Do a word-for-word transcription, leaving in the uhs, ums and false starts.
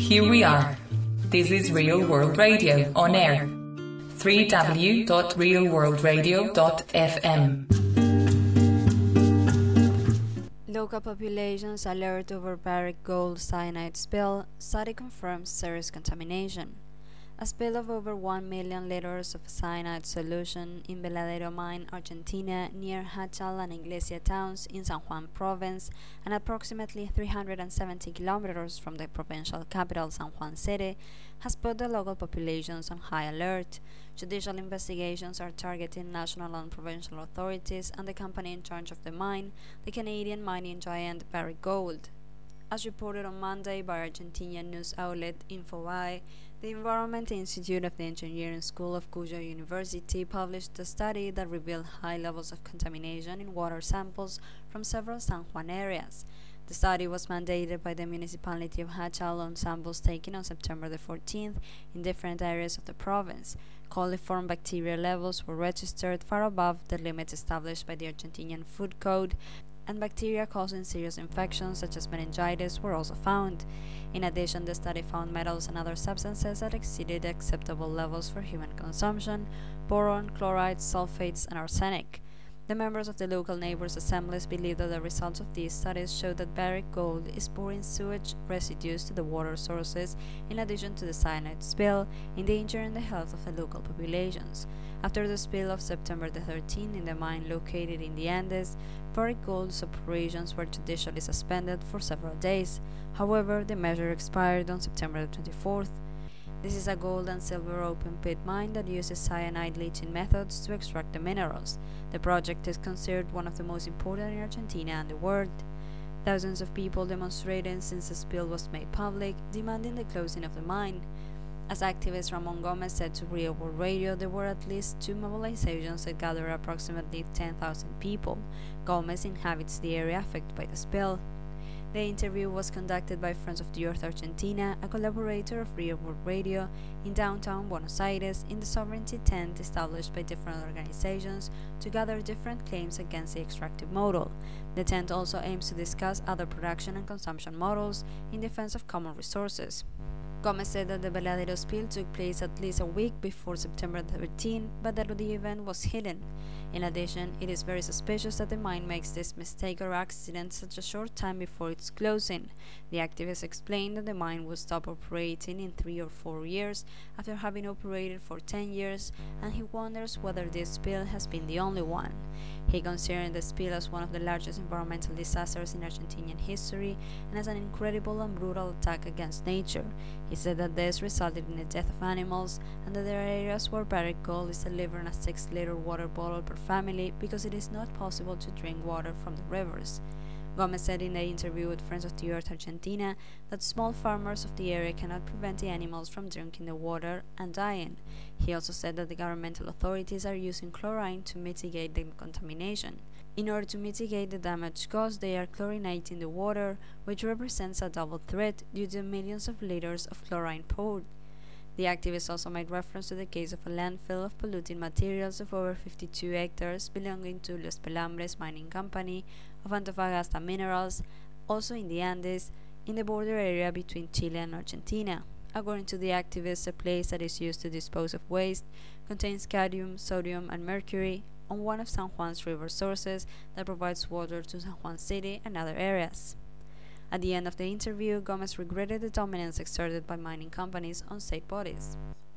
Here we are. This is Real World Radio on air. w w w dot real world radio dot f m. Local populations alert over Barrick Gold cyanide spill. Study confirms serious contamination. A spill of over one million liters of cyanide solution in Veladero Mine, Argentina, near Hachal and Iglesia towns in San Juan province, and approximately three hundred seventy kilometers from the provincial capital San Juan City, has put the local populations on high alert. Judicial investigations are targeting national and provincial authorities and the company in charge of the mine, the Canadian mining giant Barrick Gold. As reported on Monday by Argentinian news outlet Infobae, the Environment Institute of the Engineering School of Cuyo University published a study that revealed high levels of contamination in water samples from several San Juan areas. The study was mandated by the municipality of Hachal on samples taken on September the fourteenth in different areas of the province. Coliform bacteria levels were registered far above the limits established by the Argentinian Food Code, and bacteria causing serious infections such as meningitis were also found. In addition, the study found metals and other substances that exceeded acceptable levels for human consumption: boron, chlorides, sulfates, and arsenic. The members of the local neighbors' assemblies believe that the results of these studies show that Barrick Gold is pouring sewage residues to the water sources in addition to the cyanide spill, endangering the health of the local populations. After the spill of September the thirteenth in the mine located in the Andes, Barrick Gold's operations were judicially suspended for several days. However, the measure expired on September the twenty-fourth. This is a gold and silver open-pit mine that uses cyanide leaching methods to extract the minerals. The project is considered one of the most important in Argentina and the world. Thousands of people demonstrated since the spill was made public, demanding the closing of the mine. As activist Ramon Gomez said to Real World Radio, there were at least two mobilizations that gathered approximately ten thousand people. Gomez inhabits the area affected by the spill. The interview was conducted by Friends of the Earth Argentina, a collaborator of Real World Radio, in downtown Buenos Aires, in the sovereignty tent established by different organizations to gather different claims against the extractive model. The tent also aims to discuss other production and consumption models in defense of common resources. Gomez said that the Veladero spill took place at least a week before September thirteenth, but that the event was hidden. In addition, it is very suspicious that the mine makes this mistake or accident such a short time before its closing. The activist explained that the mine will stop operating in three or four years after having operated for ten years, and he wonders whether this spill has been the only one. He considered the spill as one of the largest environmental disasters in Argentinian history and as an incredible and brutal attack against nature. He said that this resulted in the death of animals and that there are areas where Barrick Gold is delivering a six liter water bottle per family because it is not possible to drink water from the rivers. Gomez said in the interview with Friends of the Earth Argentina that small farmers of the area cannot prevent the animals from drinking the water and dying. He also said that the governmental authorities are using chlorine to mitigate the contamination. In order to mitigate the damage caused, they are chlorinating the water, which represents a double threat due to millions of liters of chlorine poured. The activist also made reference to the case of a landfill of polluting materials of over fifty-two hectares belonging to Los Pelambres Mining Company of Antofagasta Minerals, also in the Andes, in the border area between Chile and Argentina. According to the activist, the place that is used to dispose of waste contains cadmium, sodium, and mercury on one of San Juan's river sources that provides water to San Juan City and other areas. At the end of the interview, Gomez regretted the dominance exerted by mining companies on state bodies.